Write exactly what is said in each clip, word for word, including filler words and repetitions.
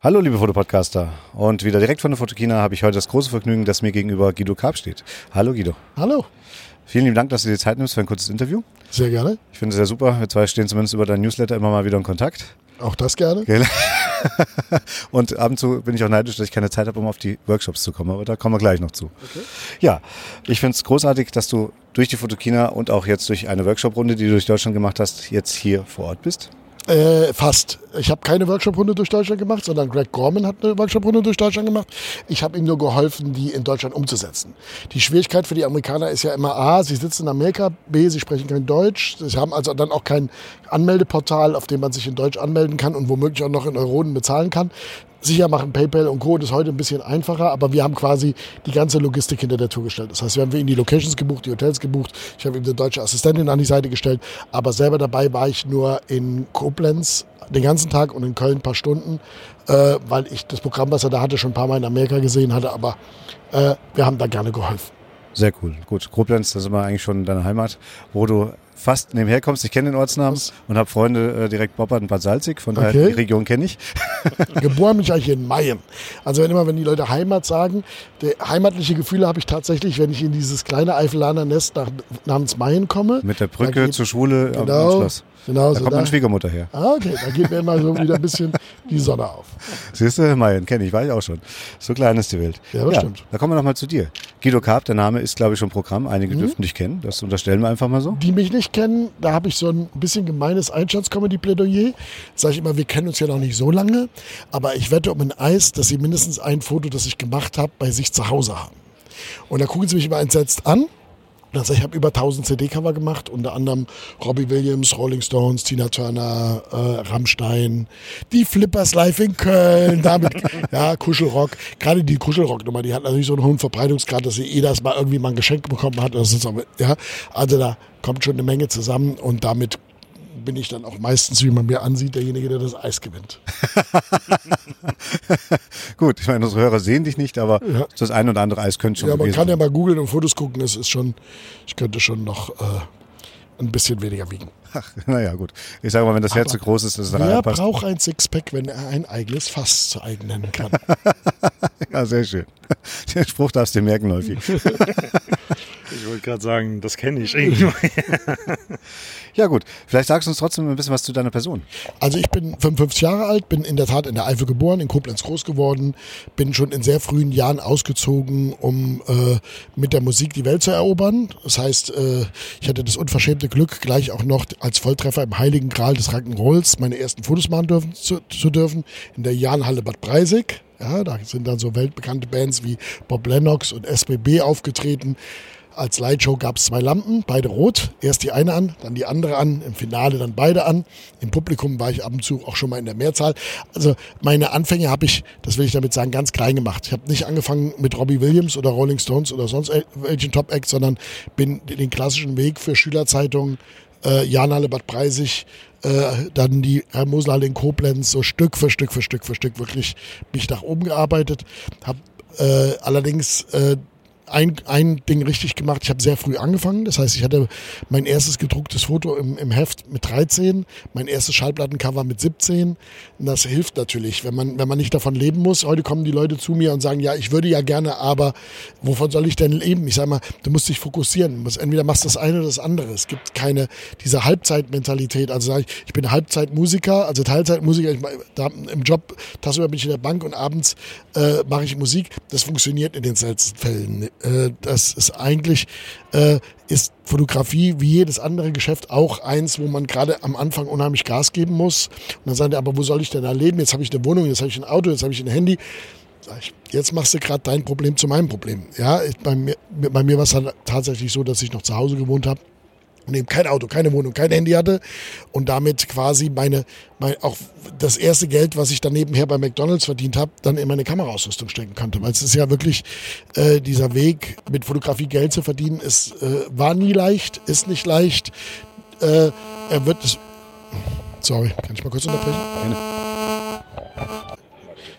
Hallo liebe Fotopodcaster und wieder direkt von der Fotokina habe ich heute das große Vergnügen, dass mir gegenüber Guido Karp steht. Hallo Guido. Hallo. Vielen lieben Dank, dass du dir Zeit nimmst für ein kurzes Interview. Sehr gerne. Ich finde es sehr super. Wir zwei stehen zumindest über deinen Newsletter immer mal wieder in Kontakt. Auch das gerne. Okay. Und ab und zu bin ich auch neidisch, dass ich keine Zeit habe, um auf die Workshops zu kommen. Aber da kommen wir gleich noch zu. Okay. Ja, ich finde es großartig, dass du durch die Fotokina und auch jetzt durch eine Workshop-Runde, die du durch Deutschland gemacht hast, jetzt hier vor Ort bist. Äh, fast. Ich habe keine Workshop-Runde durch Deutschland gemacht, sondern Greg Gorman hat eine Workshop-Runde durch Deutschland gemacht. Ich habe ihm nur geholfen, die in Deutschland umzusetzen. Die Schwierigkeit für die Amerikaner ist ja immer A, sie sitzen in Amerika, B, sie sprechen kein Deutsch. Sie haben also dann auch kein Anmeldeportal, auf dem man sich in Deutsch anmelden kann und womöglich auch noch in Euronen bezahlen kann. Sicher machen PayPal und Co. das heute ein bisschen einfacher, aber wir haben quasi die ganze Logistik hinter der Tour gestellt. Das heißt, wir haben für ihn die Locations gebucht, die Hotels gebucht. Ich habe ihm eine deutsche Assistentin an die Seite gestellt, aber selber dabei war ich nur in Koblenz den ganzen Tag und in Köln ein paar Stunden, äh, weil ich das Programm, was er da hatte, schon ein paar Mal in Amerika gesehen hatte, aber äh, wir haben da gerne geholfen. Sehr cool. Gut, Koblenz, das ist immer eigentlich schon deine Heimat, wo du fast nebenher kommst. Ich kenne den Ortsnamen Was? und habe Freunde äh, direkt Boppard und Bad Salzig, von daher okay. Die Region kenne ich. Geboren bin ich eigentlich in Mayem. Also wenn immer, wenn die Leute Heimat sagen, die heimatliche Gefühle habe ich tatsächlich, wenn ich in dieses kleine Eifelaner Nest nach, namens Mayen komme. Mit der Brücke geht, zur Schule genau, am Schloss. Genau, da so kommt da. meine Schwiegermutter her. Ah, okay, da geht mir immer so wieder ein bisschen die Sonne auf. Siehst du, Mayen, kenne ich, war ich auch schon. So klein ist die Welt. Ja, das ja, stimmt. Da kommen wir nochmal zu dir. Guido Karp, der Name ist, glaube ich, schon Programm. Einige mhm. dürften dich kennen, das unterstellen wir einfach mal so. Die mich nicht kennen, da habe ich so ein bisschen gemeines Einstands-Comedy-Plädoyer. Sage ich immer, wir kennen uns ja noch nicht so lange, aber ich wette um ein Eis, dass Sie mindestens ein Foto, das ich gemacht habe, bei sich zu Hause haben. Und da gucken Sie mich immer entsetzt an. Also ich habe über tausend C D-Cover gemacht, unter anderem Robbie Williams, Rolling Stones, Tina Turner, äh, Rammstein, die Flippers live in Köln, damit, ja, Kuschelrock. Gerade die Kuschelrock-Nummer, die hat natürlich so einen hohen Verbreitungsgrad, dass jedes Mal irgendwie mal ein Geschenk bekommen hat. Das ist aber, ja, also da kommt schon eine Menge zusammen und damit bin ich dann auch meistens, wie man mir ansieht, derjenige, der das Eis gewinnt. Gut, ich meine, unsere Hörer sehen dich nicht, aber ja. Das ein oder andere Eis könnte schon Ja, man kann sein. ja mal googeln und Fotos gucken, es ist schon, ich könnte schon noch äh, ein bisschen weniger wiegen. Ach, naja, gut. Ich sage mal, wenn das Herz zu groß ist, dass es wer reinpasst. braucht ein Sixpack, wenn er ein eigenes Fass zu eigen nennen kann? Ja, sehr schön. Den Spruch darfst du dir merken, Läufi. Ich wollte gerade sagen, das kenne ich irgendwie. Ja gut, vielleicht sagst du uns trotzdem ein bisschen was zu deiner Person. Also ich bin fünfundfünfzig Jahre alt, bin in der Tat in der Eifel geboren, in Koblenz groß geworden, bin schon in sehr frühen Jahren ausgezogen, um äh, mit der Musik die Welt zu erobern. Das heißt, äh, ich hatte das unverschämte Glück, gleich auch noch als Volltreffer im Heiligen Gral des Rock'n'Rolls meine ersten Fotos machen dürfen, zu, zu dürfen, in der Jahnhalle Bad Breisig. Ja, da sind dann so weltbekannte Bands wie Bob Lennox und S B B aufgetreten. Als Lightshow gab es zwei Lampen, beide rot. Erst die eine an, dann die andere an. Im Finale dann beide an. Im Publikum war ich ab und zu auch schon mal in der Mehrzahl. Also meine Anfänge habe ich, das will ich damit sagen, ganz klein gemacht. Ich habe nicht angefangen mit Robbie Williams oder Rolling Stones oder sonst welchen Top-Acts, sondern bin den klassischen Weg für Schülerzeitungen, äh, Jahnhalle Bad Breisig, äh, dann die Herr-Mosel-Halle in Koblenz, so Stück für Stück für Stück für Stück wirklich mich nach oben gearbeitet. Habe äh, allerdings äh, Ein, ein Ding richtig gemacht, ich habe sehr früh angefangen, das heißt, ich hatte mein erstes gedrucktes Foto im, im Heft mit dreizehn, mein erstes Schallplattencover mit siebzehn und das hilft natürlich, wenn man, wenn man nicht davon leben muss. Heute kommen die Leute zu mir und sagen, ja, ich würde ja gerne, aber wovon soll ich denn leben? Ich sage mal, du musst dich fokussieren, du musst, entweder machst du das eine oder das andere. Es gibt keine, diese Halbzeitmentalität, also sage ich, ich bin Halbzeitmusiker, also Teilzeitmusiker, ich, da, im Job, tagsüber bin ich in der Bank und abends äh, mache ich Musik, das funktioniert in den seltensten Fällen. Das ist eigentlich, äh, ist Fotografie wie jedes andere Geschäft auch eins, wo man gerade am Anfang unheimlich Gas geben muss. Und dann sagt er, aber wo soll ich denn da leben? Jetzt habe ich eine Wohnung, jetzt habe ich ein Auto, jetzt habe ich ein Handy. Sag ich, jetzt machst du gerade dein Problem zu meinem Problem. Ja, bei mir, bei mir war es halt tatsächlich so, dass ich noch zu Hause gewohnt habe. Und eben kein Auto, keine Wohnung, kein Handy hatte und damit quasi meine, mein, auch das erste Geld, was ich dann nebenher bei McDonald's verdient habe, dann in meine Kameraausrüstung stecken konnte. Weil es ist ja wirklich, äh, dieser Weg mit Fotografie Geld zu verdienen, ist, äh, war nie leicht, ist nicht leicht. Äh, er wird es. Sorry, kann ich mal kurz unterbrechen? Gerne.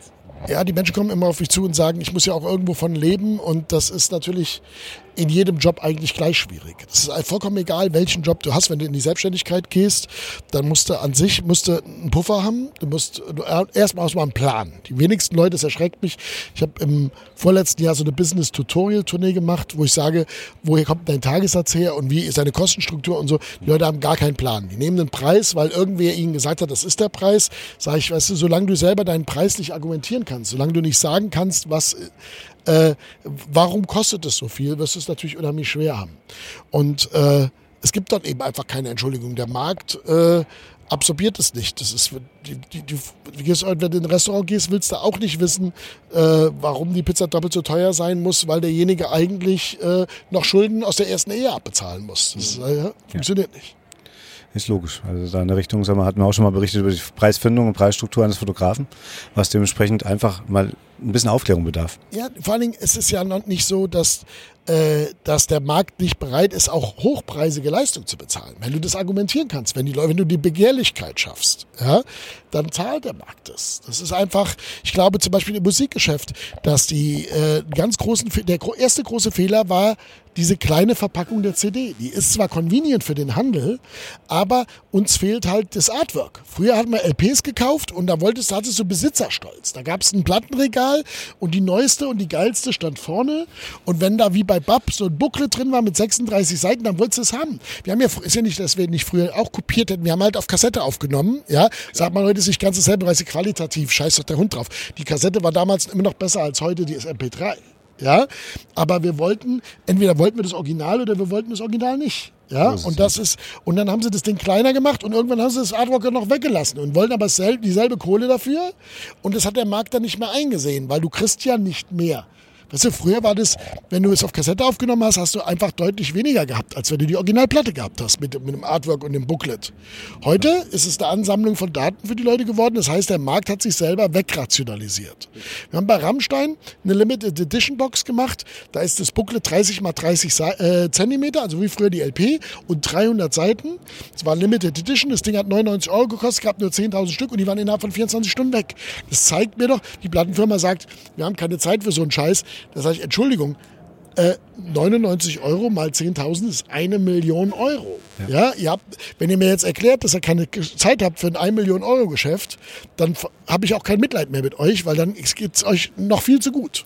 Ja, die Menschen kommen immer auf mich zu und sagen, ich muss ja auch irgendwo von leben und das ist natürlich in jedem Job eigentlich gleich schwierig. Es ist vollkommen egal, welchen Job du hast. Wenn du in die Selbstständigkeit gehst, dann musst du an sich musst du einen Puffer haben. Du musst du, erstmal hast du mal einen Plan. Die wenigsten Leute, das erschreckt mich. Ich habe im vorletzten Jahr so eine Business-Tutorial-Tournee gemacht, wo ich sage, woher kommt dein Tagessatz her und wie ist deine Kostenstruktur und so. Die Leute haben gar keinen Plan. Die nehmen den Preis, weil irgendwer ihnen gesagt hat, das ist der Preis. Sage ich, weißt du, solange du selber deinen Preis nicht argumentieren kannst, solange du nicht sagen kannst, was Äh, warum kostet es so viel, wirst du es natürlich unheimlich schwer haben. Und äh, es gibt dort eben einfach keine Entschuldigung. Der Markt äh, absorbiert es nicht. Das ist, die, die, die, wenn du in ein Restaurant gehst, willst du auch nicht wissen, äh, warum die Pizza doppelt so teuer sein muss, weil derjenige eigentlich äh, noch Schulden aus der ersten Ehe abbezahlen muss. Das äh, funktioniert ja nicht. Ist logisch. Also da in der Richtung, sagen wir, hatten wir auch schon mal berichtet über die Preisfindung und Preisstruktur eines Fotografen, was dementsprechend einfach mal ein bisschen Aufklärung bedarf. Ja, vor allen Dingen ist es ja noch nicht so, dass, äh, dass der Markt nicht bereit ist, auch hochpreisige Leistung zu bezahlen. Wenn du das argumentieren kannst, wenn, die Leute, wenn du die Begehrlichkeit schaffst, ja, dann zahlt der Markt das. Das ist einfach, ich glaube zum Beispiel im Musikgeschäft, dass die äh, ganz großen, der erste große Fehler war, diese kleine Verpackung der C D. Die ist zwar convenient für den Handel, aber uns fehlt halt das Artwork. Früher hat man L Ps gekauft und da wolltest, da hattest du Besitzerstolz. Da gab es ein Plattenregal und die neueste und die geilste stand vorne. Und wenn da wie bei Bab so ein Booklet drin war mit sechsunddreißig Seiten, dann wolltest du es haben. Wir haben ja, ist ja nicht, dass wir nicht früher auch kopiert hätten. Wir haben halt auf Kassette aufgenommen. Ja, sagt man heute ist nicht ganz dasselbe, weil sie qualitativ, scheiß doch der Hund drauf. Die Kassette war damals immer noch besser als heute die M P drei. Ja, aber wir wollten, entweder wollten wir das Original oder wir wollten das Original nicht. Ja, das und das ist, und dann haben sie das Ding kleiner gemacht und irgendwann haben sie das Artwork noch weggelassen und wollten aber selb, dieselbe Kohle dafür und das hat der Markt dann nicht mehr eingesehen, weil du kriegst ja nicht mehr. Weißt du, früher war das, wenn du es auf Kassette aufgenommen hast, hast du einfach deutlich weniger gehabt, als wenn du die Originalplatte gehabt hast mit, mit dem Artwork und dem Booklet. Heute ist es eine Ansammlung von Daten für die Leute geworden. Das heißt, der Markt hat sich selber wegrationalisiert. Wir haben bei Rammstein eine Limited Edition Box gemacht. Da ist das Booklet dreißig mal dreißig äh, Zentimeter, also wie früher die L P, und dreihundert Seiten. Es war Limited Edition. Das Ding hat neunundneunzig Euro gekostet, gab nur zehntausend Stück und die waren innerhalb von vierundzwanzig Stunden weg. Das zeigt mir doch, die Plattenfirma sagt, wir haben keine Zeit für so einen Scheiß. Da sage ich, Entschuldigung, äh, neunundneunzig Euro mal zehntausend ist eine Million Euro. Ja. Ja, ihr habt, wenn ihr mir jetzt erklärt, dass ihr keine Zeit habt für ein eine Million Euro Geschäft, dann habe ich auch kein Mitleid mehr mit euch, weil dann geht es euch noch viel zu gut.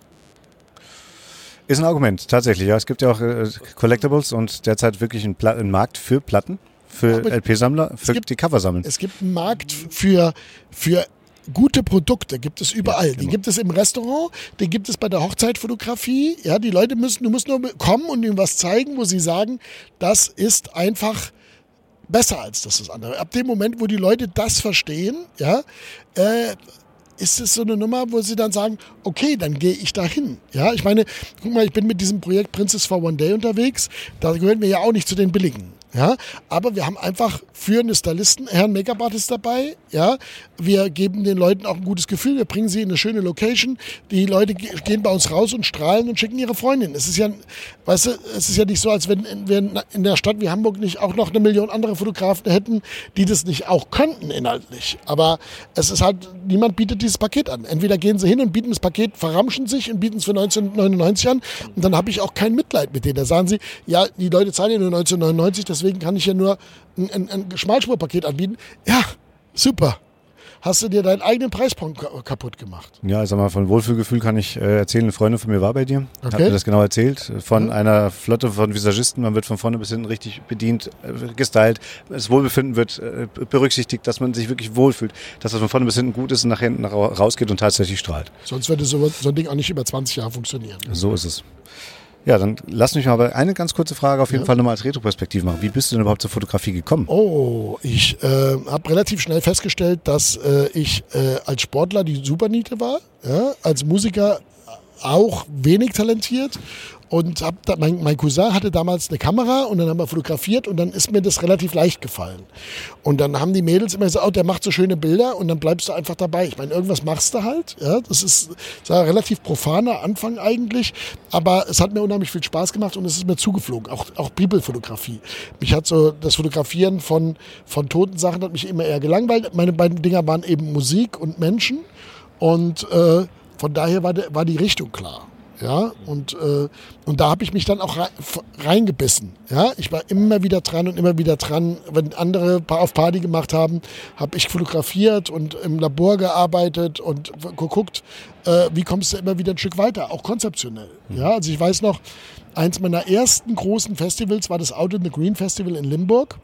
Ist ein Argument, tatsächlich. Ja, es gibt ja auch äh, Collectibles und derzeit wirklich einen, Pla- einen Markt für Platten, für L P-Sammler, für gibt, die Cover sammeln. Es gibt einen Markt für, für gute Produkte gibt es überall. Ja, genau. Die gibt es im Restaurant, die gibt es bei der Hochzeitfotografie. Ja, die Leute müssen, du musst nur kommen und ihnen was zeigen, wo sie sagen, das ist einfach besser als das, das andere. Ab dem Moment, wo die Leute das verstehen, ja, äh, ist es so eine Nummer, wo sie dann sagen, okay, dann gehe ich da hin. Ja, ich meine, guck mal, ich bin mit diesem Projekt Princess for One Day unterwegs. Da gehören wir ja auch nicht zu den billigen. Ja, aber wir haben einfach führende Stylisten, Herren Make-up-Artist dabei. Ja, wir geben den Leuten auch ein gutes Gefühl. Wir bringen sie in eine schöne Location. Die Leute gehen bei uns raus und strahlen und schicken ihre Freundin. Es ist ja, weißt du, es ist ja nicht so, als wenn wir in der Stadt wie Hamburg nicht auch noch eine Million andere Fotografen hätten, die das nicht auch könnten inhaltlich. Aber es ist halt, niemand bietet dieses Paket an. Entweder gehen sie hin und bieten das Paket, verramschen sich und bieten es für neunzehnhundertneunundneunzig an. Und dann habe ich auch kein Mitleid mit denen. Da sagen sie, ja, die Leute zahlen ja nur neunzehnhundertneunundneunzig, deswegen kann ich ja nur ein, ein, ein Schmalspurpaket anbieten. Ja, super. Hast du dir deinen eigenen Preispunkt kaputt gemacht? Ja, ich sag mal, von Wohlfühlgefühl kann ich äh, erzählen. Eine Freundin von mir war bei dir, okay. Hat mir das genau erzählt. Von ja. einer Flotte von Visagisten. Man wird von vorne bis hinten richtig bedient, äh, gestylt. Das Wohlbefinden wird äh, berücksichtigt, dass man sich wirklich wohlfühlt. Dass das von vorne bis hinten gut ist und nach hinten rausgeht und tatsächlich strahlt. Sonst würde so, so ein Ding auch nicht über zwanzig Jahre funktionieren. So ist es. Ja, dann lass mich mal aber eine ganz kurze Frage auf jeden ja. Fall nochmal als Retroperspektive machen. Wie bist du denn überhaupt zur Fotografie gekommen? Oh, ich äh, habe relativ schnell festgestellt, dass äh, ich äh, als Sportler die Superniete war, ja, als Musiker auch wenig talentiert. Und hab da, mein, mein Cousin hatte damals eine Kamera und dann haben wir fotografiert und dann ist mir das relativ leicht gefallen. Und dann haben die Mädels immer gesagt, oh, der macht so schöne Bilder und dann bleibst du einfach dabei. Ich meine, irgendwas machst du halt. Ja? Das ist ein relativ profaner Anfang eigentlich, aber es hat mir unheimlich viel Spaß gemacht und es ist mir zugeflogen. Auch, auch People-Fotografie. Mich hat so das Fotografieren von, von toten Sachen hat mich immer eher gelangweilt. Meine beiden Dinger waren eben Musik und Menschen und äh, von daher war, de, war die Richtung klar. Ja, und, äh, und da habe ich mich dann auch reingebissen. Ja, ich war immer wieder dran und immer wieder dran. Wenn andere auf Party gemacht haben, habe ich fotografiert und im Labor gearbeitet und geguckt, äh, wie kommst du immer wieder ein Stück weiter, auch konzeptionell. Ja, also ich weiß noch, eins meiner ersten großen Festivals war das Out in the Green Festival in Limburg.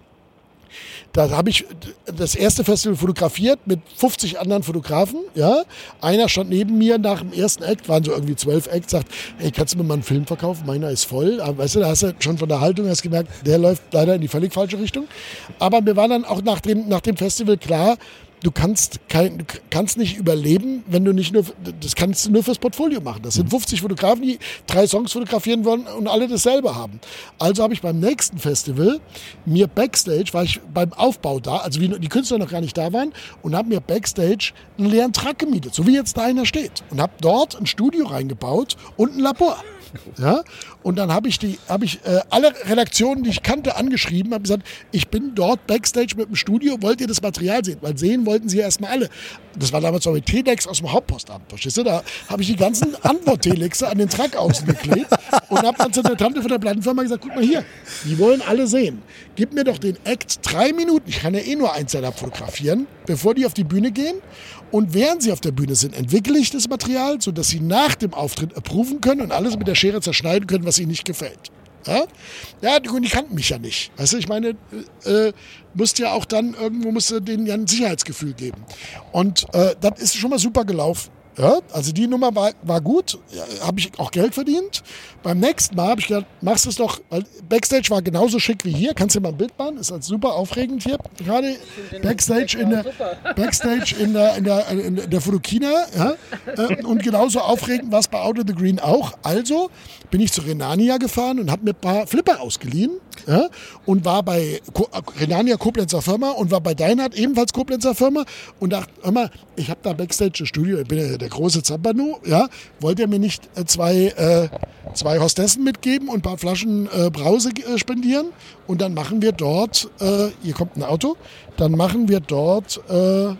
Da habe ich das erste Festival fotografiert mit fünfzig anderen Fotografen. Ja. Einer stand neben mir nach dem ersten Act, waren so irgendwie zwölf Acts, sagt, hey, kannst du mir mal einen Film verkaufen? Meiner ist voll. Aber, weißt du, da hast du schon von der Haltung hast gemerkt, der läuft leider in die völlig falsche Richtung. Aber mir war dann auch nach dem, nach dem Festival klar, du kannst, kein, du kannst nicht überleben, wenn du nicht nur, das kannst du nur fürs Portfolio machen. Das sind fünfzig Fotografen, die drei Songs fotografieren wollen und alle dasselbe haben. Also habe ich beim nächsten Festival mir Backstage, war ich beim Aufbau da, also wie die Künstler noch gar nicht da waren, und habe mir Backstage einen leeren Truck gemietet, so wie jetzt da einer steht. Und habe dort ein Studio reingebaut und ein Labor. Ja? Und dann habe ich, die, hab ich äh, alle Redaktionen, die ich kannte, angeschrieben, habe gesagt, ich bin dort Backstage mit dem Studio, wollt ihr das Material sehen? Weil sehen wollten sie ja erstmal alle. Das war damals noch mit Telex aus dem Hauptpostamt, verstehst du? Da habe ich die ganzen Antwort-Telexe an den Truck außen geklebt und habe dann zu der Tante von der Plattenfirma gesagt, guck mal hier, die wollen alle sehen. Gib mir doch den Act drei Minuten, ich kann ja eh nur eins fotografieren, bevor die auf die Bühne gehen. Und während sie auf der Bühne sind, entwickle ich das Material, sodass sie nach dem Auftritt approven können und alles mit der Schere zerschneiden können, was ihnen nicht gefällt. Ja, ja, die, die kannten mich ja nicht. Weißt du, ich meine, äh, musst ja auch dann, irgendwo musst du denen ja ein Sicherheitsgefühl geben. Und äh, das ist schon mal super gelaufen. Ja, also die Nummer war, war gut, ja, habe ich auch Geld verdient. Beim nächsten Mal habe ich gedacht, machst du es doch, weil Backstage war genauso schick wie hier. Kannst du dir mal ein Bild machen? Ist halt super aufregend hier. Gerade Backstage in der, Backstage in der, in der, in der Fotokina. Ja? Und genauso aufregend war es bei Out of the Green auch. Also bin ich zu Renania gefahren und habe mir ein paar Flipper ausgeliehen. Ja? Und war bei Ko- Renania Koblenzer Firma und war bei Deinhardt ebenfalls Koblenzer Firma und dachte, hör mal, ich habe da Backstage ein Studio, ich bin ja der große Zampano, ja, wollt ihr mir nicht äh, zwei, äh, zwei Hostessen mitgeben und ein paar Flaschen äh, Brause äh, spendieren? Und dann machen wir dort, äh, hier kommt ein Auto, dann machen wir dort äh,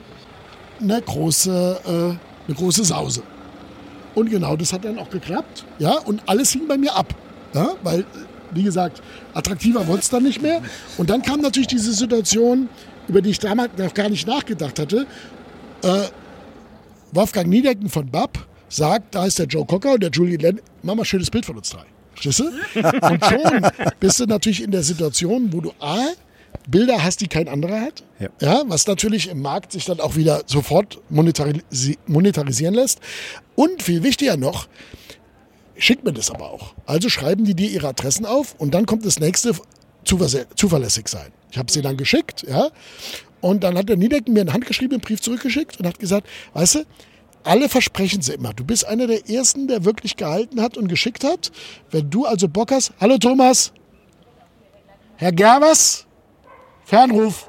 eine, große, äh, eine große Sause. Und genau das hat dann auch geklappt, ja, und alles hing bei mir ab, ja, weil, wie gesagt, attraktiver wurde es dann nicht mehr. Und dann kam natürlich diese Situation, über die ich damals noch gar nicht nachgedacht hatte. Äh, Wolfgang Niedecken von B A P sagt, da ist der Joe Cocker und der Julian Lennon, mach mal ein schönes Bild von uns drei. Verstehst du? Und schon bist du natürlich in der Situation, wo du A, Bilder hast, die kein anderer hat, ja. Ja, was natürlich im Markt sich dann auch wieder sofort monetarisi- monetarisieren lässt. Und viel wichtiger noch, schickt mir das aber auch. Also schreiben die dir ihre Adressen auf und dann kommt das nächste, zuver- zuverlässig sein. Ich habe sie dann geschickt, ja. Und dann hat der Niedecken mir einen handgeschriebenen Brief zurückgeschickt und hat gesagt, weißt du, alle versprechen sie immer. Du bist einer der Ersten, der wirklich gehalten hat und geschickt hat. Wenn du also Bock hast, hallo Thomas, Herr Gervers, Fernruf.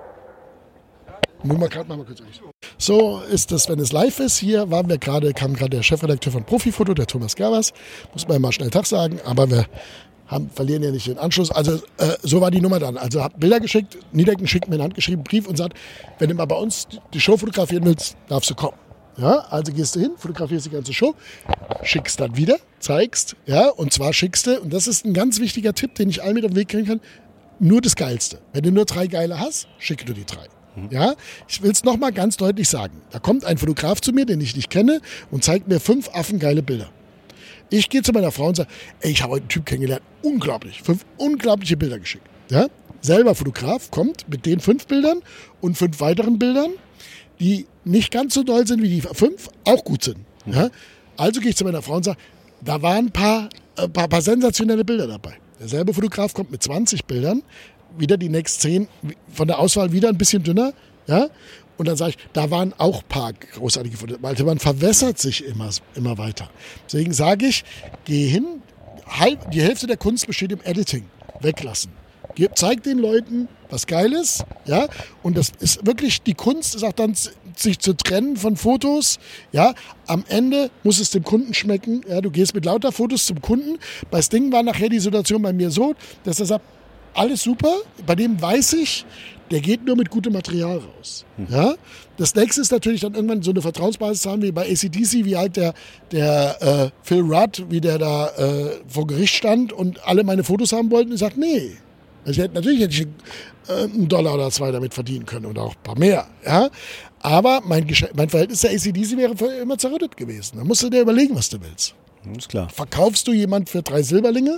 Nur mal gerade, mal kurz durch. So ist das, wenn es live ist. Hier waren wir gerade, kam gerade der Chefredakteur von Profifoto, der Thomas Gervers. Muss man ja mal schnell Tag sagen, aber wir haben, verlieren ja nicht den Anschluss. Also äh, so war die Nummer dann. Also hab Bilder geschickt, Niedecken schickt mir einen handgeschriebenen Brief und sagt, wenn du mal bei uns die Show fotografieren willst, darfst du kommen. Ja, also gehst du hin, fotografierst die ganze Show, schickst dann wieder, zeigst, ja, und zwar schickst du, und das ist ein ganz wichtiger Tipp, den ich allen mit auf den Weg kriegen kann, nur das Geilste. Wenn du nur drei Geile hast, schicke du die drei. Ja, ich will es nochmal ganz deutlich sagen. Da kommt ein Fotograf zu mir, den ich nicht kenne, und zeigt mir fünf affengeile Bilder. Ich gehe zu meiner Frau und sage, ey, ich habe heute einen Typ kennengelernt, unglaublich, fünf unglaubliche Bilder geschickt. Ja? Selber Fotograf kommt mit den fünf Bildern und fünf weiteren Bildern, die nicht ganz so doll sind wie die fünf, auch gut sind. Ja? Also gehe ich zu meiner Frau und sage, da waren ein paar, äh, paar, paar sensationelle Bilder dabei. Derselbe Fotograf kommt mit zwanzig Bildern, wieder die nächsten zehn, von der Auswahl wieder ein bisschen dünner. Ja? Und dann sage ich, da waren auch ein paar großartige Fotos. Weil man verwässert sich immer, immer weiter. Deswegen sage ich, geh hin, halb, die Hälfte der Kunst besteht im Editing. Weglassen. Zeig den Leuten was Geiles. Ja? Und das ist wirklich, die Kunst ist auch dann, sich zu trennen von Fotos. Ja? Am Ende muss es dem Kunden schmecken. Ja? Du gehst mit lauter Fotos zum Kunden. Bei Sting war nachher die Situation bei mir so, dass er sagt, alles super. Bei dem weiß ich, der geht nur mit gutem Material raus. Mhm. Ja? Das nächste ist natürlich dann irgendwann so eine Vertrauensbasis zu haben wie bei A C D C, wie halt der, der äh, Phil Rudd, wie der da äh, vor Gericht stand und alle meine Fotos haben wollten und sagt, nee. Also ich hätte, natürlich hätte ich äh, einen Dollar oder zwei damit verdienen können oder auch ein paar mehr. Ja? Aber mein, mein Verhältnis zur A C D C wäre für immer zerrüttet gewesen. Da musst du dir überlegen, was du willst. Ist klar. Verkaufst du jemand für drei Silberlinge,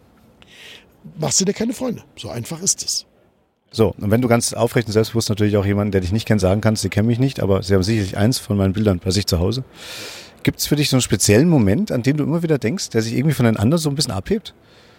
machst du dir keine Freunde. So einfach ist es. So, und wenn du ganz aufrecht und selbstbewusst natürlich auch jemanden, der dich nicht kennt, sagen kannst, sie kennen mich nicht, aber sie haben sicherlich eins von meinen Bildern bei sich zu Hause. Gibt es für dich so einen speziellen Moment, an den du immer wieder denkst, der sich irgendwie von den anderen so ein bisschen abhebt?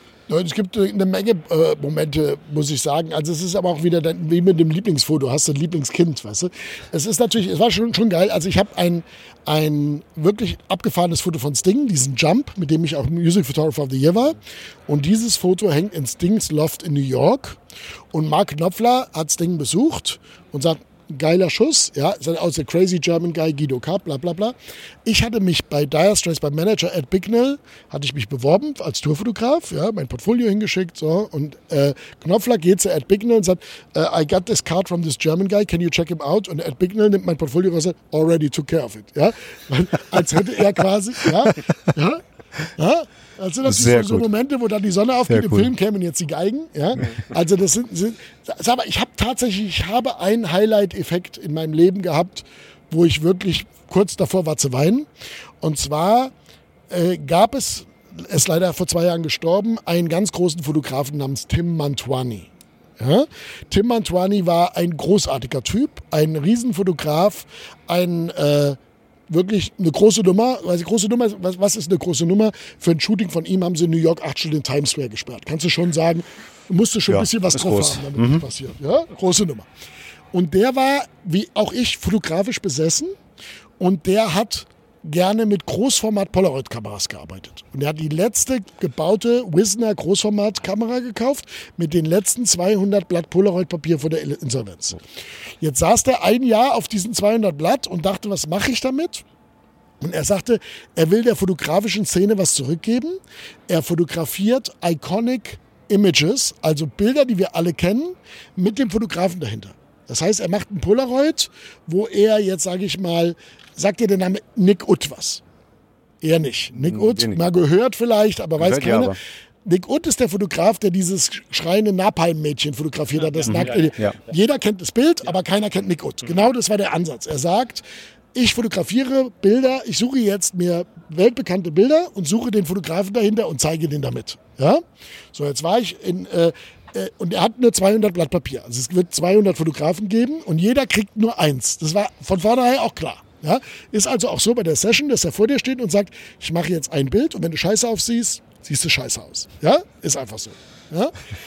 Es gibt eine Menge äh, Momente, muss ich sagen. Also es ist aber auch wieder dein, wie mit dem Lieblingsfoto, hast du ein Lieblingskind, weißt du. Es ist natürlich, es war schon, schon geil. Also ich habe ein, ein wirklich abgefahrenes Foto von Sting, diesen Jump, mit dem ich auch Music Photographer of the Year war. Und dieses Foto hängt in Stings Loft in New York. Und Mark Knopfler hat Sting besucht und sagt, geiler Schuss, ja, aus der Crazy German Guy, Guido Kapp, bla bla bla. Ich hatte mich bei Dire Straits, beim Manager Ed Bicknell, hatte ich mich beworben als Tourfotograf, ja, mein Portfolio hingeschickt, so, und äh, Knopfler geht zu Ed Bicknell und sagt, uh, I got this card from this German guy, can you check him out? Und Ed Bicknell nimmt mein Portfolio raus und sagt, already took care of it, ja, als hätte er quasi, ja, ja, ja. Also das sind so Momente, wo dann die Sonne aufgeht, cool. Im Film kämen jetzt die Geigen. Ja? Also das sind, sind sag mal, ich habe tatsächlich, ich habe einen Highlight-Effekt in meinem Leben gehabt, wo ich wirklich kurz davor war zu weinen. Und zwar äh, gab es, er ist leider vor zwei Jahren gestorben, einen ganz großen Fotografen namens Tim Mantuani. Ja? Tim Mantuani war ein großartiger Typ, ein Riesenfotograf, ein äh, wirklich eine große Nummer. Weil die große Nummer, was, was ist eine große Nummer? Für ein Shooting von ihm haben sie in New York acht Stunden in Times Square gesperrt. Kannst du schon sagen, du musst schon ja, ein bisschen was drauf groß. haben, damit mhm. das passiert. Ja? Große Nummer. Und der war, wie auch ich, fotografisch besessen und der hat gerne mit Großformat-Polaroid-Kameras gearbeitet. Und er hat die letzte gebaute Wisner Großformat-Kamera gekauft mit den letzten zweihundert Blatt Polaroid-Papier vor der Insolvenz. Jetzt saß der ein Jahr auf diesen zweihundert Blatt und dachte, was mache ich damit? Und er sagte, er will der fotografischen Szene was zurückgeben. Er fotografiert iconic Images, also Bilder, die wir alle kennen, mit dem Fotografen dahinter. Das heißt, er macht ein Polaroid, wo er jetzt, sage ich mal, sagt dir der Name Nick Ut was? Eher nicht. Nick Ut, mal gehört vielleicht, aber weiß keiner. Ja, Nick Ut ist der Fotograf, der dieses schreiende Napalm-Mädchen fotografiert hat. Das ja, nackt, ja, ja. Jeder kennt das Bild, aber keiner kennt Nick Ut. Genau das war der Ansatz. Er sagt, ich fotografiere Bilder, ich suche jetzt mir weltbekannte Bilder und suche den Fotografen dahinter und zeige den damit. Ja? So, jetzt war ich in... Äh, Und er hat nur zweihundert Blatt Papier. Also es wird zweihundert Fotografen geben und jeder kriegt nur eins. Das war von vornherein auch klar. Ja? Ist also auch so bei der Session, dass er vor dir steht und sagt, ich mache jetzt ein Bild und wenn du Scheiße aufsiehst, siehst du Scheiße aus. Ja? Ist einfach so. Ja?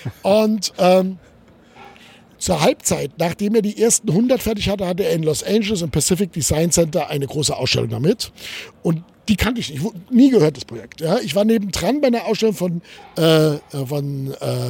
Und ähm, zur Halbzeit, nachdem er die ersten hundert fertig hatte, hatte er in Los Angeles im Pacific Design Center eine große Ausstellung damit. Und die kannte ich nicht, nie gehört, das Projekt. Ja? Ich war nebendran bei einer Ausstellung von, äh, von äh,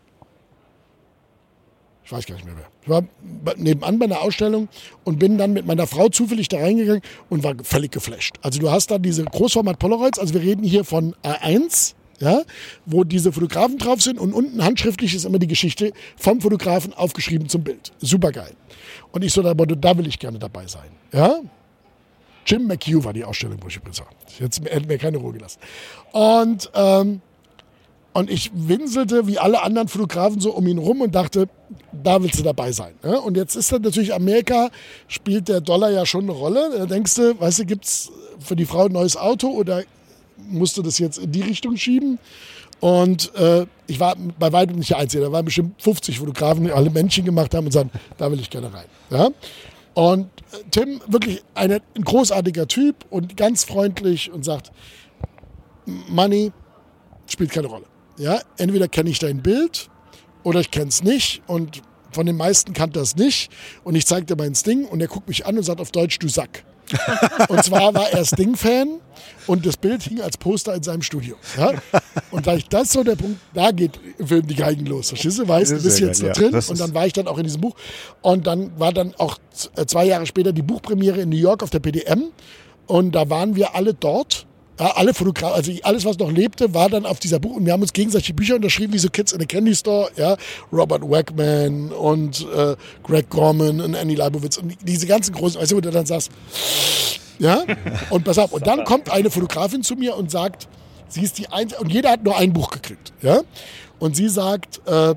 ich weiß gar nicht mehr, wer. Ich war nebenan bei einer Ausstellung und bin dann mit meiner Frau zufällig da reingegangen und war völlig geflasht. Also du hast dann diese Großformat-Polaroids, also wir reden hier von A eins, ja, wo diese Fotografen drauf sind und unten handschriftlich ist immer die Geschichte vom Fotografen aufgeschrieben zum Bild. Super geil. Und ich so, da, da will ich gerne dabei sein. Ja? Jim McHugh war die Ausstellung, wo ich übrigens war. Jetzt hätte mir keine Ruhe gelassen. Und ähm, Und ich winselte wie alle anderen Fotografen so um ihn rum und dachte, da willst du dabei sein. Und jetzt ist dann natürlich Amerika, spielt der Dollar ja schon eine Rolle. Da denkst du, weißt du, gibt es für die Frau ein neues Auto oder musst du das jetzt in die Richtung schieben? Und äh, ich war bei weitem nicht der Einzige. Da waren bestimmt fünfzig Fotografen, die alle Männchen gemacht haben und sagen, da will ich gerne rein. Ja? Und Tim, wirklich eine, ein großartiger Typ und ganz freundlich und sagt, Money spielt keine Rolle. Ja, entweder kenne ich dein Bild oder ich kenne es nicht und von den meisten kannte er es nicht und ich zeige dir mein Sting und er guckt mich an und sagt auf Deutsch, du Sack. Und zwar war er Sting-Fan und das Bild hing als Poster in seinem Studio. Ja? Und da ich das so der Punkt, da geht im Film die Geigen los. Verstehst du? Weißt, du bist jetzt da drin und dann war ich dann auch in diesem Buch und dann war dann auch zwei Jahre später die Buchpremiere in New York auf der P D M und da waren wir alle dort. Ja, alle Fotografen, also alles, was noch lebte, war dann auf dieser Buch. Und wir haben uns gegenseitig die Bücher unterschrieben, wie so Kids in a Candy Store. Ja? Robert Wagman und äh, Greg Gorman und Annie Leibovitz und diese ganzen großen, weißt du, wo du dann sagst, ja, und pass auf. Und dann kommt eine Fotografin zu mir und sagt, sie ist die Einzige, und jeder hat nur ein Buch gekriegt. Ja? Und sie sagt, äh,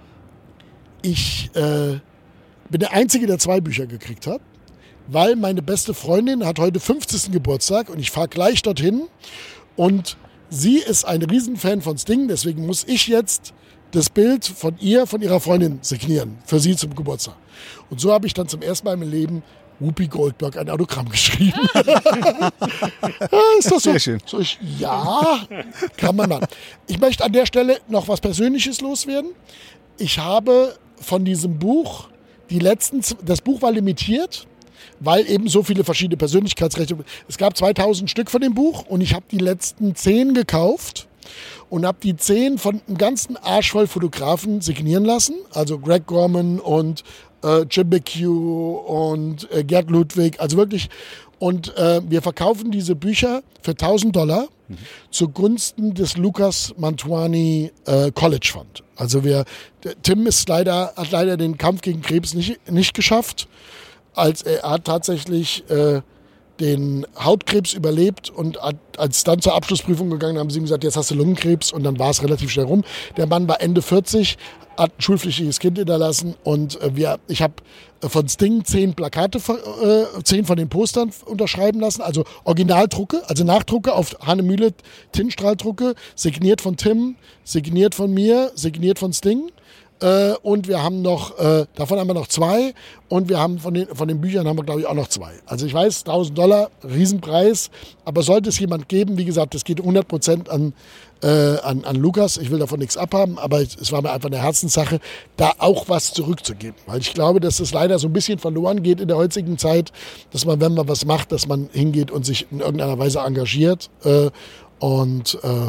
ich äh, bin der Einzige, der zwei Bücher gekriegt hat, weil meine beste Freundin hat heute fünfzigsten Geburtstag und ich fahre gleich dorthin und sie ist ein Riesenfan von Sting, deswegen muss ich jetzt das Bild von ihr, von ihrer Freundin signieren, für sie zum Geburtstag. Und so habe ich dann zum ersten Mal im Leben Whoopi Goldberg ein Autogramm geschrieben. Ja, ist das so? Sehr schön. So ich, ja, kann man machen. Ich möchte an der Stelle noch was Persönliches loswerden. Ich habe von diesem Buch, die letzten, das Buch war limitiert, weil eben so viele verschiedene Persönlichkeitsrechte. Es gab zweitausend Stück von dem Buch und ich habe die letzten zehn gekauft und habe die zehn von einem ganzen Arsch voll Fotografen signieren lassen. Also Greg Gorman und äh, Jim McHugh und äh, Gerd Ludwig, also wirklich. Und äh, wir verkaufen diese Bücher für tausend Dollar mhm. zugunsten des Lucas Mantuani äh, College Fund. Also wir, Tim ist leider, hat leider den Kampf gegen Krebs nicht, nicht geschafft. Als er hat tatsächlich äh, den Hautkrebs überlebt und hat, als dann zur Abschlussprüfung gegangen, haben sie ihm gesagt, jetzt hast du Lungenkrebs und dann war es relativ schnell rum. Der Mann war Ende vierzig, hat ein schulpflichtiges Kind hinterlassen und äh, wir, ich habe von Sting zehn Plakate, äh, zehn von den Postern unterschreiben lassen, also Originaldrucke, also Nachdrucke auf Hannemühle Tintenstrahldrucke, signiert von Tim, signiert von mir, signiert von Sting. Äh, und wir haben noch, äh, davon haben wir noch zwei und wir haben von den, von den Büchern haben wir, glaube ich, auch noch zwei. Also ich weiß, tausend Dollar, Riesenpreis, aber sollte es jemand geben, wie gesagt, das geht hundert Prozent an, äh, an, an Lukas, ich will davon nichts abhaben, aber es war mir einfach eine Herzenssache, da auch was zurückzugeben. Weil ich glaube, dass es leider so ein bisschen verloren geht in der heutigen Zeit, dass man, wenn man was macht, dass man hingeht und sich in irgendeiner Weise engagiert äh, und äh,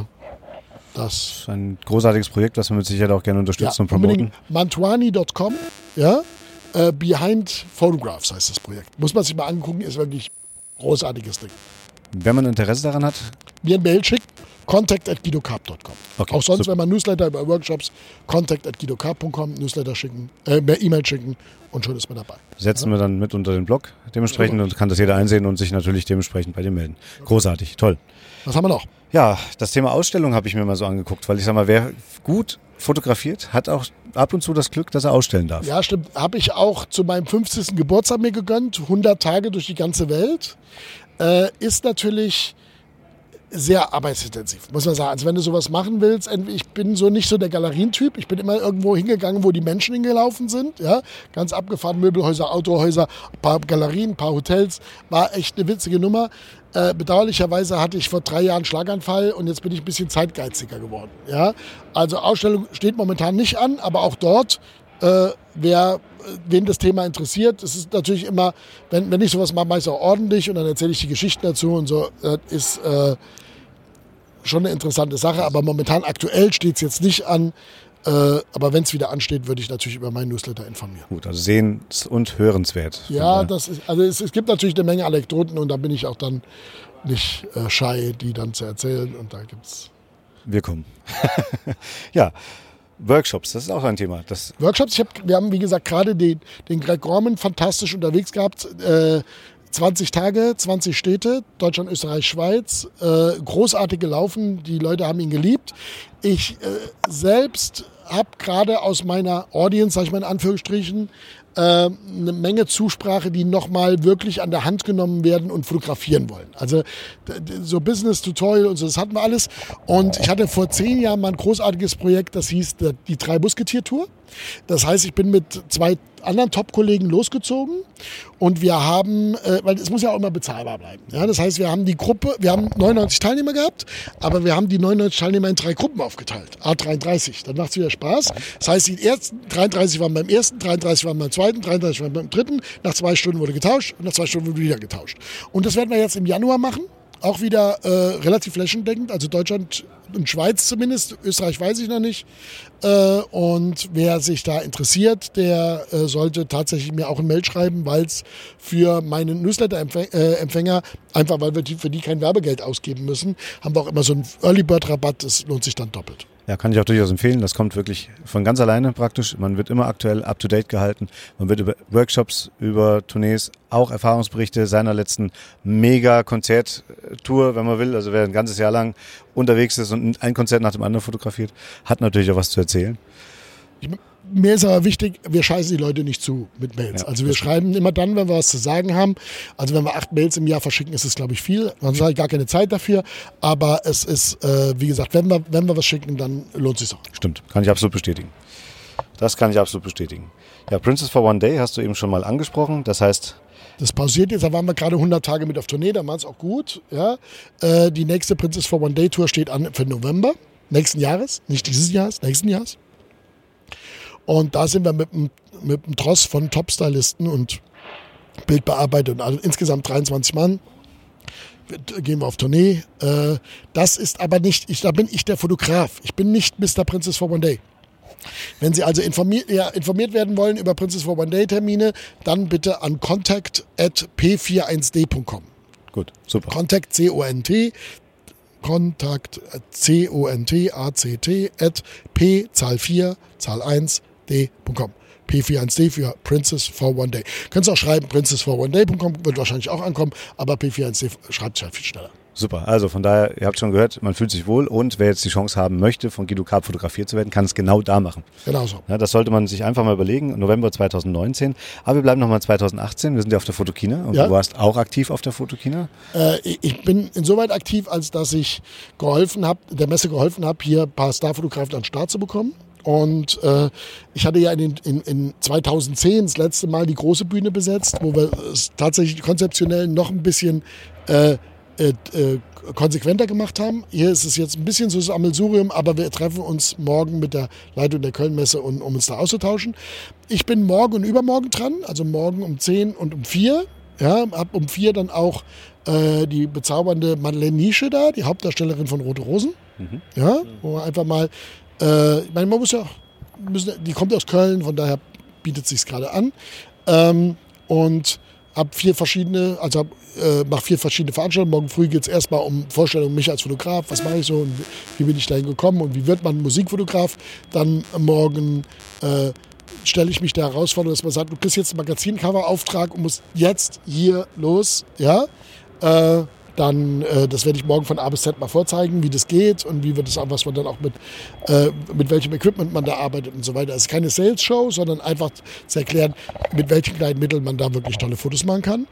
das ist ein großartiges Projekt, was wir mit Sicherheit auch gerne unterstützen ja, und promoten. Mantuani Punkt com, ja, äh, Behind Photographs heißt das Projekt. Muss man sich mal angucken, ist wirklich ein großartiges Ding. Wenn man Interesse daran hat? Mir ein Mail schicken, contact at guido carp punkt com. Okay, auch sonst, super. Wenn man Newsletter über Workshops, contact at guido carp punkt com, Newsletter schicken, äh, E-Mail schicken und schon ist man dabei. Setzen ja? wir dann mit unter den Blog dementsprechend ja, und kann das jeder einsehen und sich natürlich dementsprechend bei dir melden. Großartig, toll. Was haben wir noch? Ja, das Thema Ausstellung habe ich mir mal so angeguckt, weil ich sag mal, wer gut fotografiert, hat auch ab und zu das Glück, dass er ausstellen darf. Ja, stimmt. Habe ich auch zu meinem fünfzigsten Geburtstag mir gegönnt. hundert Tage durch die ganze Welt. Äh, ist natürlich sehr arbeitsintensiv, muss man sagen. Also wenn du sowas machen willst, ich bin so nicht so der Galerientyp. Ich bin immer irgendwo hingegangen, wo die Menschen hingelaufen sind. Ja? Ganz abgefahren, Möbelhäuser, Autohäuser, ein paar Galerien, ein paar Hotels. War echt eine witzige Nummer. Äh, bedauerlicherweise hatte ich vor drei Jahren einen Schlaganfall und jetzt bin ich ein bisschen zeitgeiziger geworden. Ja? Also Ausstellung steht momentan nicht an, aber auch dort, äh, wer, wen das Thema interessiert, es ist natürlich immer, wenn, wenn ich sowas mache, mache ich es auch ordentlich und dann erzähle ich die Geschichten dazu und so. Das ist äh, schon eine interessante Sache, aber momentan aktuell steht es jetzt nicht an. Äh, aber wenn es wieder ansteht, würde ich natürlich über meinen Newsletter informieren. Gut, also sehens- und hörenswert. Ja, das ist, also es, es gibt natürlich eine Menge Anekdoten und da bin ich auch dann nicht äh, shy, die dann zu erzählen. Und da gibt's. Wir kommen. Ja, Workshops, das ist auch ein Thema. Das Workshops, ich hab, wir haben wie gesagt gerade den, den Greg Gorman fantastisch unterwegs gehabt. Äh, zwanzig Tage, zwanzig Städte, Deutschland, Österreich, Schweiz. Äh, großartig gelaufen, die Leute haben ihn geliebt. Ich äh, selbst habe gerade aus meiner Audience, sage ich mal in Anführungsstrichen, äh, eine Menge Zusprache, die nochmal wirklich an der Hand genommen werden und fotografieren wollen. Also d- d- so Business-Tutorial und so, das hatten wir alles. Und ich hatte vor zehn Jahren mal ein großartiges Projekt, das hieß die drei Musketier-Tour. Das heißt, ich bin mit zwei anderen Top-Kollegen losgezogen und wir haben, äh, weil es muss ja auch immer bezahlbar bleiben. Ja, das heißt, wir haben die Gruppe, wir haben neunundneunzig Teilnehmer gehabt, aber wir haben die neunundneunzig Teilnehmer in drei Gruppen aufgeteilt. A dreiunddreißig, dann macht es wieder Spaß. Das heißt, die ersten dreiunddreißig waren beim ersten, dreiunddreißig waren beim zweiten, dreiunddreißig waren beim dritten. Nach zwei Stunden wurde getauscht und nach zwei Stunden wurde wieder getauscht. Und das werden wir jetzt im Januar machen. auch wieder äh, relativ flächendeckend, also Deutschland und Schweiz zumindest, Österreich weiß ich noch nicht. Äh, und wer sich da interessiert, der äh, sollte tatsächlich mir auch eine Mail schreiben, weil es für meine Newsletter-Empfänger, einfach weil wir die, für die kein Werbegeld ausgeben müssen, haben wir auch immer so einen Early-Bird-Rabatt, das lohnt sich dann doppelt. Ja, kann ich auch durchaus empfehlen. Das kommt wirklich von ganz alleine praktisch. Man wird immer aktuell up-to-date gehalten. Man wird über Workshops, über Tournees, auch Erfahrungsberichte seiner letzten Mega-Konzerttour, wenn man will. Also wer ein ganzes Jahr lang unterwegs ist und ein Konzert nach dem anderen fotografiert, hat natürlich auch was zu erzählen. Ich, mir ist aber wichtig, wir scheißen die Leute nicht zu mit Mails. Ja, also wir schreiben immer dann, wenn wir was zu sagen haben. Also wenn wir acht Mails im Jahr verschicken, ist es, glaube ich, viel. Man hat gar keine Zeit dafür. Aber es ist, äh, wie gesagt, wenn wir, wenn wir was schicken, dann lohnt es sich auch. Stimmt, kann ich absolut bestätigen. Das kann ich absolut bestätigen. Ja, Princess for One Day hast du eben schon mal angesprochen. Das heißt... Das pausiert jetzt, da waren wir gerade hundert Tage mit auf Tournee, da war es auch gut. Ja. Äh, die nächste Princess for One Day Tour steht an für November nächsten Jahres, nicht dieses Jahres, nächsten Jahres. Und da sind wir mit einem, mit einem Tross von Top-Stylisten und Bildbearbeiter und also insgesamt dreiundzwanzig Mann. Gehen wir auf Tournee. Das ist aber nicht, ich, da bin ich der Fotograf. Ich bin nicht Mister Princess for One Day. Wenn Sie also informiert, ja, informiert werden wollen über Princess for One Day Termine, dann bitte an contact at p einundvierzig d punkt com. Gut, super. Contact, C O N T, Kontakt, C O N T, A C T, at P, Zahl vier, Zahl eins, D punkt com. P einundvierzig D für Princess for One Day. Können Sie auch schreiben, princess for one day punkt com, wird wahrscheinlich auch ankommen, aber P einundvierzig D schreibt sich halt viel schneller. Super, also von daher, ihr habt schon gehört, man fühlt sich wohl und wer jetzt die Chance haben möchte, von Guido Karp fotografiert zu werden, kann es genau da machen. Genau so. Ja, das sollte man sich einfach mal überlegen, November zwanzig neunzehn. Aber wir bleiben nochmal zwanzig achtzehn, wir sind ja auf der Fotokina und ja. Du warst auch aktiv auf der Fotokina. Äh, ich bin insoweit aktiv, als dass ich geholfen habe, der Messe geholfen habe, hier ein paar Starfotografen an den Start zu bekommen. Und äh, ich hatte ja in, in, in zweitausendzehn das letzte Mal die große Bühne besetzt, wo wir es tatsächlich konzeptionell noch ein bisschen äh, äh, äh, konsequenter gemacht haben. Hier ist es jetzt ein bisschen so das Sammelsurium, aber wir treffen uns morgen mit der Leitung der Kölnmesse, um, um uns da auszutauschen. Ich bin morgen und übermorgen dran, also morgen um zehn und um vier. Ja, ab um vier dann auch äh, die bezaubernde Madeleine Nische da, die Hauptdarstellerin von Rote Rosen. Mhm. Ja, wo wir einfach mal Äh, ich meine, man muss ja, müssen, die kommt aus Köln, von daher bietet es sich gerade an. Ähm, und habe vier verschiedene, also hab, äh, mache vier verschiedene Veranstaltungen. Morgen früh geht es erstmal um Vorstellungen mich als Fotograf, was mache ich so und wie bin ich dahin gekommen und wie wird man Musikfotograf. Dann morgen äh, stelle ich mich der Herausforderung, dass man sagt, du kriegst jetzt einen Magazincover-Auftrag und musst jetzt hier los, ja. Äh, Dann, äh, das werde ich morgen von A bis Z mal vorzeigen, wie das geht und wie wird das, was man dann auch mit, äh, mit welchem Equipment man da arbeitet und so weiter. Es ist keine Sales-Show, sondern einfach zu erklären, mit welchen kleinen Mitteln man da wirklich tolle Fotos machen kann.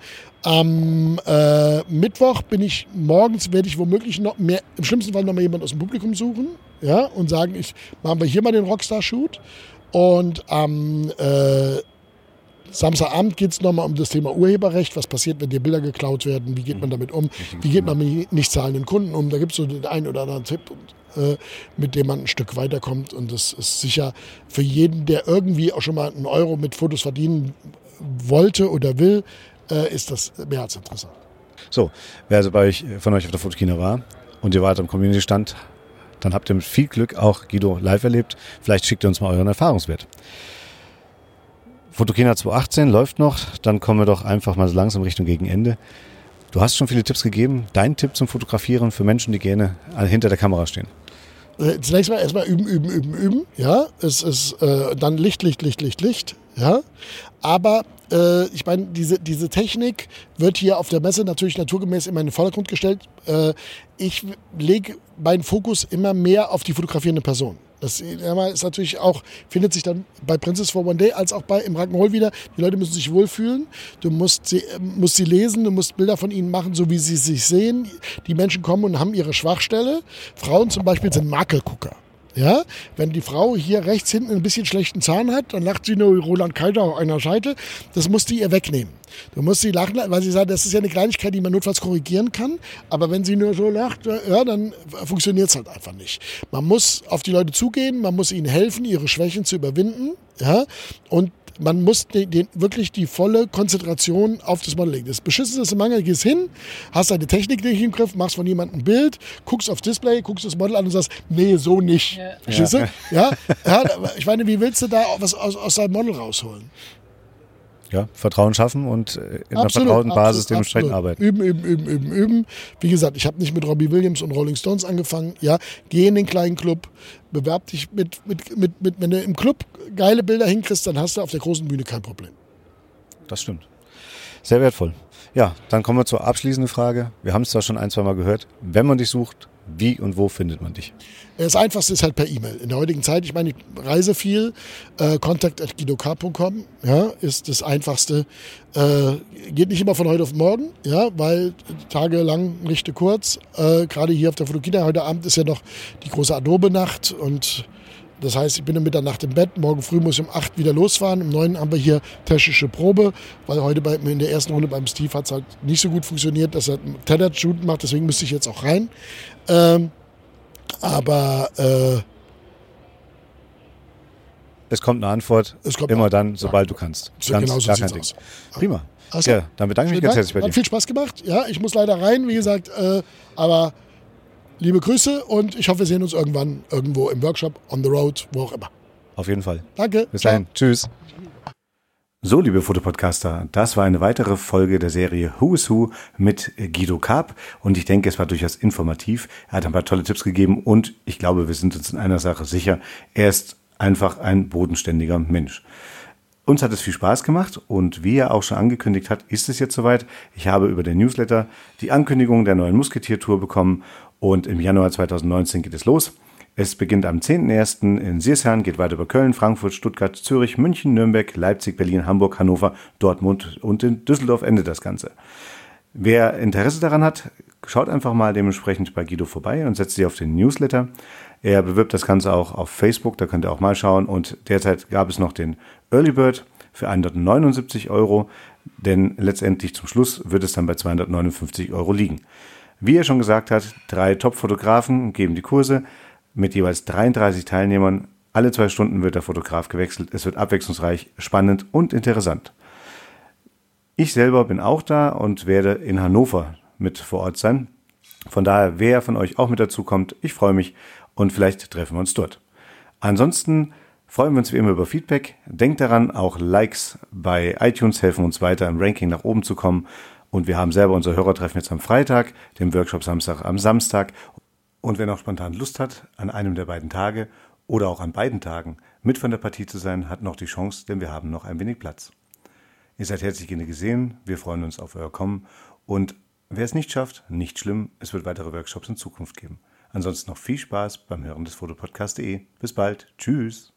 Am äh, Mittwoch bin ich, morgens werde ich womöglich noch mehr, im schlimmsten Fall noch mal jemand aus dem Publikum suchen, ja, und sagen, ich machen wir hier mal den Rockstar-Shoot. Und am äh, Samstagabend geht es nochmal um das Thema Urheberrecht. Was passiert, wenn dir Bilder geklaut werden? Wie geht man damit um? Wie geht man mit nicht zahlenden Kunden um? Da gibt es so den einen oder anderen Tipp, und, äh, mit dem man ein Stück weiterkommt. Und das ist sicher für jeden, der irgendwie auch schon mal einen Euro mit Fotos verdienen wollte oder will, äh, ist das mehr als interessant. So, wer also bei euch, von euch auf der Fotokina war und ihr wart am Community-Stand, dann habt ihr mit viel Glück auch Guido live erlebt. Vielleicht schickt ihr uns mal euren Erfahrungswert. Fotokina zwanzig achtzehn läuft noch, dann kommen wir doch einfach mal so langsam Richtung gegen Ende. Du hast schon viele Tipps gegeben. Dein Tipp zum Fotografieren für Menschen, die gerne hinter der Kamera stehen? Zunächst mal erstmal üben, üben, üben, üben. Ja, es ist äh, dann Licht, Licht, Licht, Licht, Licht. Ja, aber äh, ich meine, diese, diese Technik wird hier auf der Messe natürlich naturgemäß immer in den Vordergrund gestellt. Äh, ich lege meinen Fokus immer mehr auf die fotografierende Person. Das ist natürlich auch, findet sich dann bei Princess for One Day als auch bei im Rock'n'Roll wieder. Die Leute müssen sich wohlfühlen. Du musst sie, musst sie lesen, du musst Bilder von ihnen machen, so wie sie sich sehen. Die Menschen kommen und haben ihre Schwachstelle. Frauen zum Beispiel sind Makelgucker. Ja, wenn die Frau hier rechts hinten ein bisschen schlechten Zahn hat, dann lacht sie nur Roland Kaiser auf einer Seite. Das musst du ihr wegnehmen. Du musst sie lachen, weil sie sagt, das ist ja eine Kleinigkeit, die man notfalls korrigieren kann. Aber wenn sie nur so lacht, ja, dann funktioniert es halt einfach nicht. Man muss auf die Leute zugehen, man muss ihnen helfen, ihre Schwächen zu überwinden. Ja, und man muss den, den, wirklich die volle Konzentration auf das Model legen. Das Beschissene ist im Mangel, gehst hin, hast deine Technik nicht im Griff, machst von jemandem ein Bild, guckst aufs Display, guckst das Model an und sagst, nee, so nicht. Ja. Verstehst du? Ja. Ja, ich meine, wie willst du da was aus, aus deinem Model rausholen? Ja, Vertrauen schaffen und in absolut, einer vertrauten Basis absolut, dementsprechend absolut. arbeiten. Üben, üben, üben, üben, üben. Wie gesagt, ich habe nicht mit Robbie Williams und Rolling Stones angefangen. Ja, geh in den kleinen Club, bewerb dich mit, mit, mit, mit, wenn du im Club geile Bilder hinkriegst, dann hast du auf der großen Bühne kein Problem. Das stimmt. Sehr wertvoll. Ja, dann kommen wir zur abschließenden Frage. Wir haben es zwar schon ein, zwei Mal gehört. Wenn man dich sucht, wie und wo findet man dich? Das Einfachste ist halt per E-Mail. In der heutigen Zeit, ich meine, ich reise viel. Äh, kontakt at guido k punkt com, ja, ist das Einfachste. Äh, geht nicht immer von heute auf morgen, ja, weil Tage lang, Nächte kurz. Äh, Gerade hier auf der Fotokina, heute Abend ist ja noch die große Adobe-Nacht und das heißt, ich bin um Mitternacht im Bett, morgen früh muss ich um acht wieder losfahren. Um neun haben wir hier technische Probe, weil heute bei, in der ersten Runde beim Steve hat es halt nicht so gut funktioniert, dass er einen Tethered-Shoot macht, deswegen müsste ich jetzt auch rein. Ähm, aber äh, es kommt eine Antwort, es kommt immer eine, dann, sobald ja, du kannst. So Ganz, genau so gar sieht's kein aus. Ding. Prima. Also, ja, dann bedanke ich mich ganz herzlich bei dir. Hat viel Spaß gemacht. Ja, ich muss leider rein, wie gesagt, äh, aber liebe Grüße und ich hoffe, wir sehen uns irgendwann irgendwo im Workshop, on the road, wo auch immer. Auf jeden Fall. Danke. Bis dahin. Tschüss. So, liebe Fotopodcaster, das war eine weitere Folge der Serie Who is Who mit Guido Karp und ich denke, es war durchaus informativ. Er hat ein paar tolle Tipps gegeben und ich glaube, wir sind uns in einer Sache sicher. Er ist einfach ein bodenständiger Mensch. Uns hat es viel Spaß gemacht und wie er auch schon angekündigt hat, ist es jetzt soweit. Ich habe über den Newsletter die Ankündigung der neuen Musketier-Tour bekommen und im Januar zweitausendneunzehn geht es los. Es beginnt am zehnten ersten in Siersherrn, geht weiter über Köln, Frankfurt, Stuttgart, Zürich, München, Nürnberg, Leipzig, Berlin, Hamburg, Hannover, Dortmund und in Düsseldorf endet das Ganze. Wer Interesse daran hat, schaut einfach mal dementsprechend bei Guido vorbei und setzt sich auf den Newsletter. Er bewirbt das Ganze auch auf Facebook, da könnt ihr auch mal schauen. Und derzeit gab es noch den Early Bird für hundertneunundsiebzig Euro, denn letztendlich zum Schluss wird es dann bei zweihundertneunundfünfzig Euro liegen. Wie er schon gesagt hat, drei Top-Fotografen geben die Kurse mit jeweils dreiunddreißig Teilnehmern. Alle zwei Stunden wird der Fotograf gewechselt. Es wird abwechslungsreich, spannend und interessant. Ich selber bin auch da und werde in Hannover mit vor Ort sein. Von daher, wer von euch auch mit dazu kommt, ich freue mich und vielleicht treffen wir uns dort. Ansonsten freuen wir uns wie immer über Feedback. Denkt daran, auch Likes bei iTunes helfen uns weiter im Ranking nach oben zu kommen. Und wir haben selber unser Hörertreffen jetzt am Freitag, dem Workshop Samstag am Samstag. Und wer noch spontan Lust hat, an einem der beiden Tage oder auch an beiden Tagen mit von der Partie zu sein, hat noch die Chance, denn wir haben noch ein wenig Platz. Ihr seid herzlich gerne gesehen, wir freuen uns auf euer Kommen und wer es nicht schafft, nicht schlimm, es wird weitere Workshops in Zukunft geben. Ansonsten noch viel Spaß beim Hören des Fotopodcast punkt de. Bis bald, tschüss!